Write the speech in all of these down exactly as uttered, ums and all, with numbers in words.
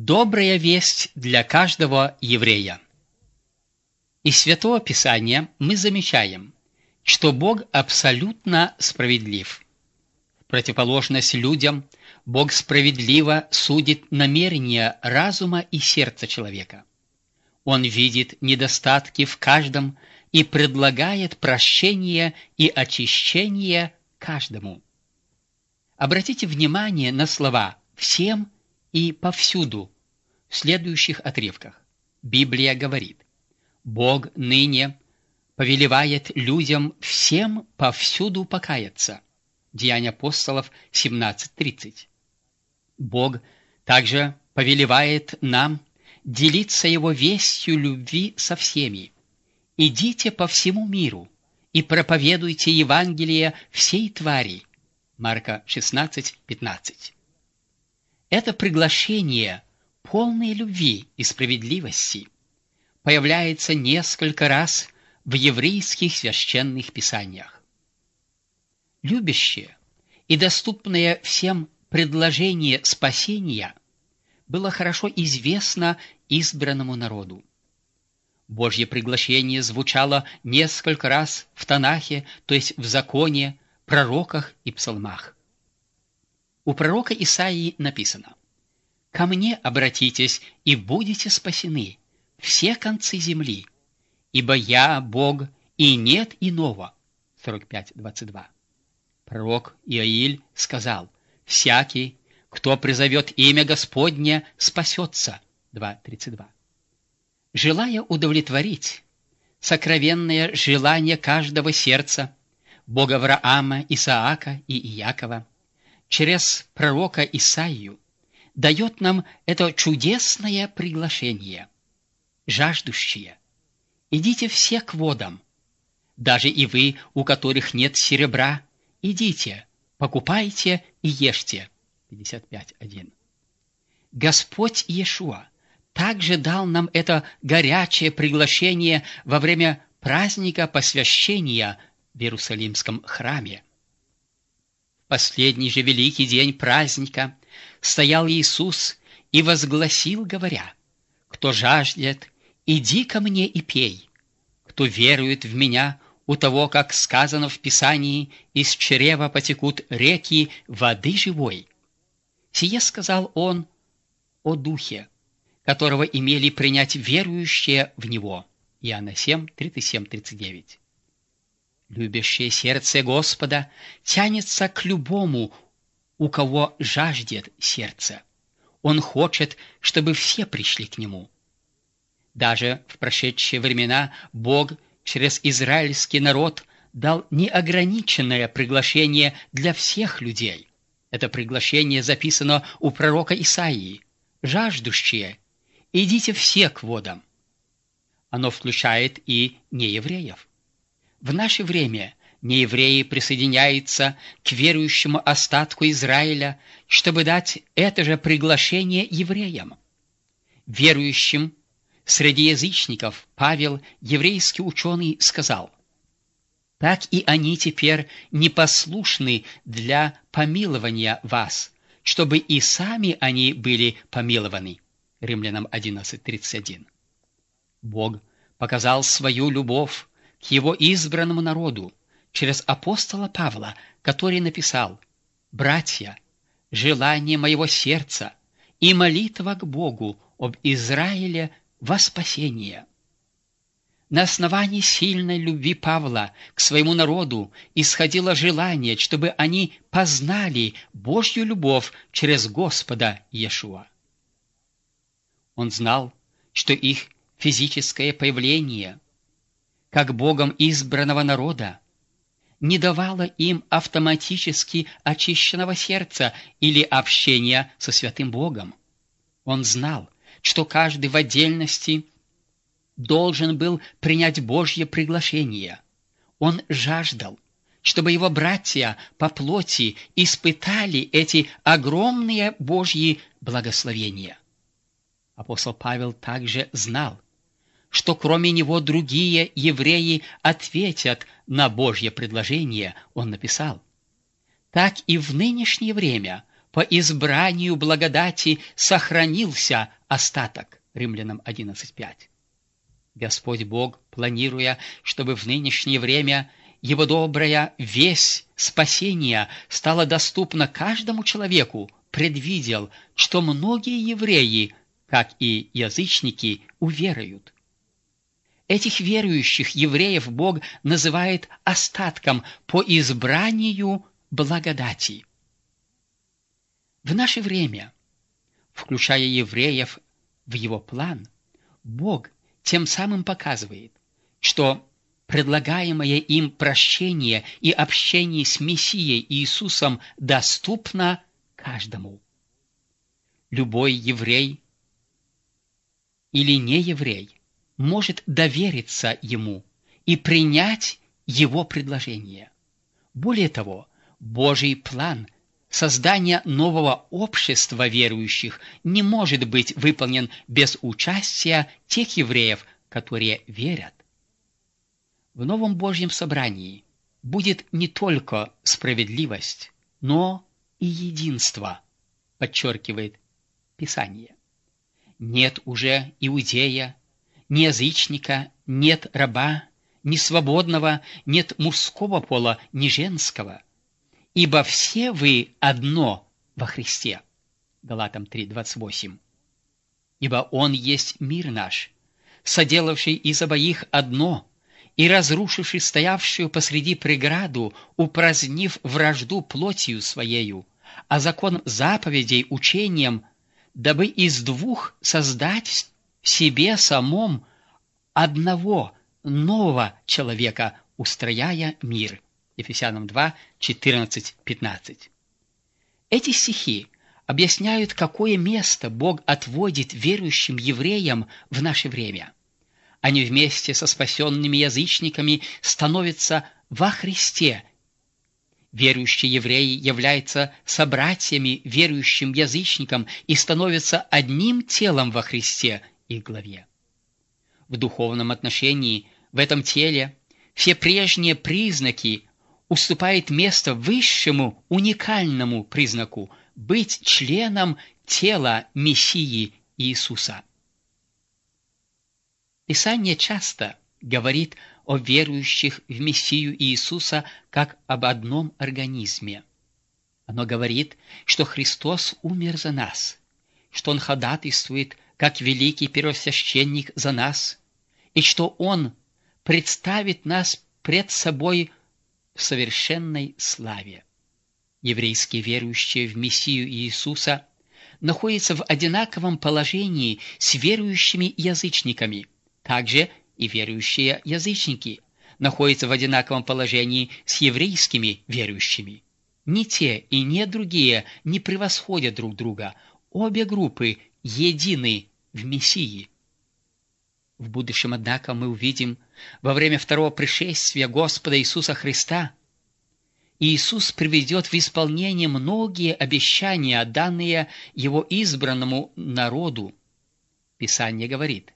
Добрая весть для каждого еврея. Из Святого Писания мы замечаем, что Бог абсолютно справедлив. В противоположность людям, Бог справедливо судит намерения разума и сердца человека. Он видит недостатки в каждом и предлагает прощение и очищение каждому. Обратите внимание на слова «всем» и «повсюду» в следующих отрывках. Библия говорит: «Бог ныне повелевает людям всем повсюду покаяться». Деяния апостолов семнадцать тридцать. Бог также повелевает нам делиться Его вестью любви со всеми. «Идите по всему миру и проповедуйте Евангелие всей твари». Марка шестнадцать пятнадцать. Это приглашение полной любви и справедливости появляется несколько раз в еврейских священных писаниях. Любящее и доступное всем предложение спасения было хорошо известно избранному народу. Божье приглашение звучало несколько раз в Танахе, то есть в законе, пророках и псалмах. У пророка Исаии написано: «Ко мне обратитесь, и будете спасены, все концы земли, ибо я Бог, и нет иного». сорок пять двадцать два. Пророк Иоиль сказал: «Всякий, кто призовет имя Господне, спасется». два тридцать два. Желая удовлетворить сокровенное желание каждого сердца, Бога Авраама, Исаака и Иакова, через пророка Исаию дает нам это чудесное приглашение. Жаждущие, идите все к водам. Даже и вы, у которых нет серебра, идите, покупайте и ешьте. пятьдесят пять один. Господь Иешуа также дал нам это горячее приглашение во время праздника посвящения в Иерусалимском храме. В последний же великий день праздника стоял Иисус и возгласил, говоря: «Кто жаждет, иди ко мне и пей. Кто верует в Меня, у того, как сказано в Писании, из чрева потекут реки воды живой». Сие сказал Он о Духе, которого имели принять верующие в Него. Иоанна семь тридцать семь тридцать девять. Любящее сердце Господа тянется к любому, у кого жаждет сердце. Он хочет, чтобы все пришли к Нему. Даже в прошедшие времена Бог через израильский народ дал неограниченное приглашение для всех людей. Это приглашение записано у пророка Исаии: «Жаждущие, идите все к водам». Оно включает и неевреев. В наше время неевреи присоединяются к верующему остатку Израиля, чтобы дать это же приглашение евреям. Верующим среди язычников Павел, еврейский ученый, сказал: «Так и они теперь непослушны для помилования вас, чтобы и сами они были помилованы». Римлянам одиннадцать тридцать один. Бог показал свою любовь к Его избранному народу через апостола Павла, который написал: «Братья, желание моего сердца и молитва к Богу об Израиле во спасение». На основании сильной любви Павла к своему народу исходило желание, чтобы они познали Божью любовь через Господа Иешуа. Он знал, что их физическое появление как Богом избранного народа не давало им автоматически очищенного сердца или общения со святым Богом. Он знал, что каждый в отдельности должен был принять Божье приглашение. Он жаждал, чтобы его братья по плоти испытали эти огромные Божьи благословения. Апостол Павел также знал, что кроме него другие евреи ответят на Божье предложение. Он написал: «Так и в нынешнее время по избранию благодати сохранился остаток. Римлянам одиннадцать пять. Господь Бог, планируя, чтобы в нынешнее время Его добрая весть спасения стала доступна каждому человеку, предвидел, что многие евреи, как и язычники, уверуют. Этих верующих евреев Бог называет остатком по избранию благодати. В наше время, включая евреев в Его план, Бог тем самым показывает, что предлагаемое им прощение и общение с Мессией Иисусом доступно каждому. Любой еврей или нееврей может довериться Ему и принять Его предложение. Более того, Божий план создания нового общества верующих не может быть выполнен без участия тех евреев, которые верят. В новом Божьем собрании будет не только справедливость, но и единство, подчеркивает Писание. Нет уже иудея, ни язычника, нет раба, ни свободного, нет мужского пола, ни женского. Ибо все вы одно во Христе. Галатам три двадцать восемь. Ибо Он есть мир наш, соделавший из обоих одно, и разрушивший стоявшую посреди преграду, упразднив вражду плотью Своею, а закон заповедей учением, дабы из двух создать в себе самом одного нового человека, устрояя мир. Ефесянам два четырнадцать пятнадцать. Эти стихи объясняют, какое место Бог отводит верующим евреям в наше время. Они вместе со спасенными язычниками становятся во Христе. Верующие евреи являются собратьями верующим язычникам и становятся одним телом во Христе, их главе. В духовном отношении в этом теле все прежние признаки уступает место высшему уникальному признаку – быть членом тела Мессии Иисуса. Писание часто говорит о верующих в Мессию Иисуса как об одном организме. Оно говорит, что Христос умер за нас, что Он ходатайствует как великий первосвященник за нас, и что Он представит нас пред собой в совершенной славе. Еврейские верующие в Мессию Иисуса находятся в одинаковом положении с верующими язычниками. Также и верующие язычники находятся в одинаковом положении с еврейскими верующими. Ни те и ни другие не превосходят друг друга. Обе группы едины в Мессии. В будущем, однако, мы увидим, во время второго пришествия Господа Иисуса Христа, Иисус приведет в исполнение многие обещания, данные Его избранному народу. Писание говорит: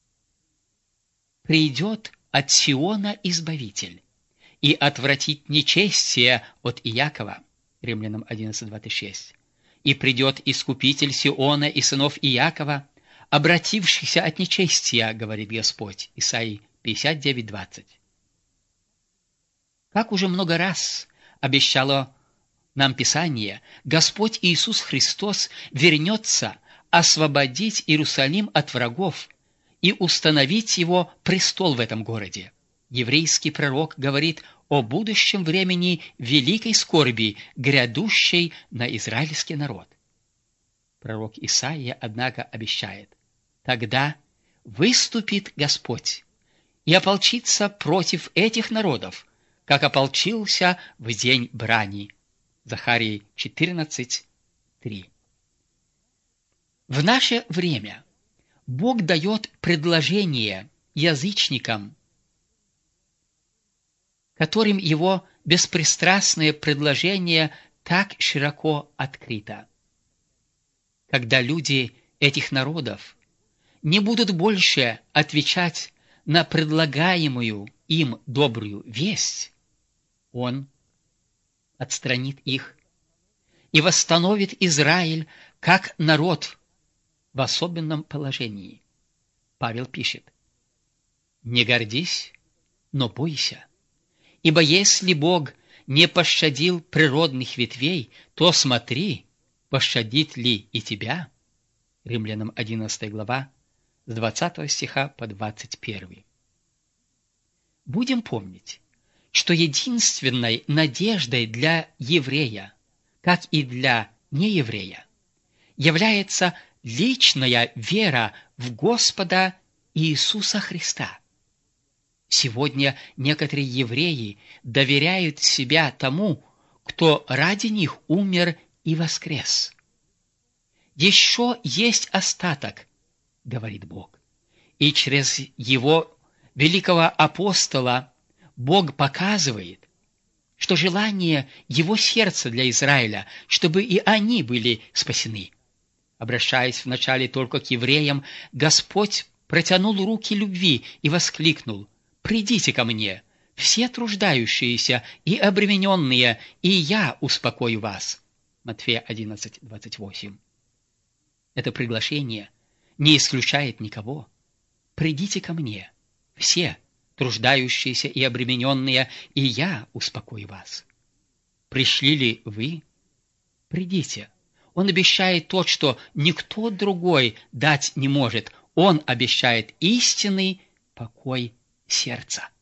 «Придет от Сиона Избавитель, и отвратит нечестие от Иакова». Римлянам одиннадцать двадцать шесть. «И придет Искупитель Сиона и сынов Иакова, обратившихся от нечестия, говорит Господь». Исаии пятьдесят девять двадцать. Как уже много раз обещало нам Писание, Господь Иисус Христос вернется освободить Иерусалим от врагов и установить его престол в этом городе. Еврейский пророк говорит о будущем времени великой скорби, грядущей на израильский народ. Пророк Исаия, однако, обещает: «Тогда выступит Господь и ополчится против этих народов, как ополчился в день брани». Захарии четырнадцать три. В наше время Бог дает предложение язычникам, которым Его беспристрастное предложение так широко открыто. Когда люди этих народов не будут больше отвечать на предлагаемую им добрую весть, Он отстранит их и восстановит Израиль как народ в особенном положении. Павел пишет: «Не гордись, но бойся, ибо если Бог не пощадил природных ветвей, то смотри, пощадит ли и тебя». Римлянам одиннадцатая глава, с двадцатого стиха по двадцать первый. Будем помнить, что единственной надеждой для еврея, как и для нееврея, является личная вера в Господа Иисуса Христа. Сегодня некоторые евреи доверяют себя тому, кто ради них умер и воскрес. «Еще есть остаток, — говорит Бог, — и через его великого апостола Бог показывает, что желание его сердца для Израиля, чтобы и они были спасены. Обращаясь вначале только к евреям, Господь протянул руки любви и воскликнул: «Придите ко мне, все труждающиеся и обремененные, и я успокою вас». Матфея одиннадцать, двадцать восемь. Это приглашение не исключает никого. «Придите ко мне, все труждающиеся и обремененные, и я успокою вас». Пришли ли вы? Придите. Он обещает то, что никто другой дать не может. Он обещает истинный покой сердца.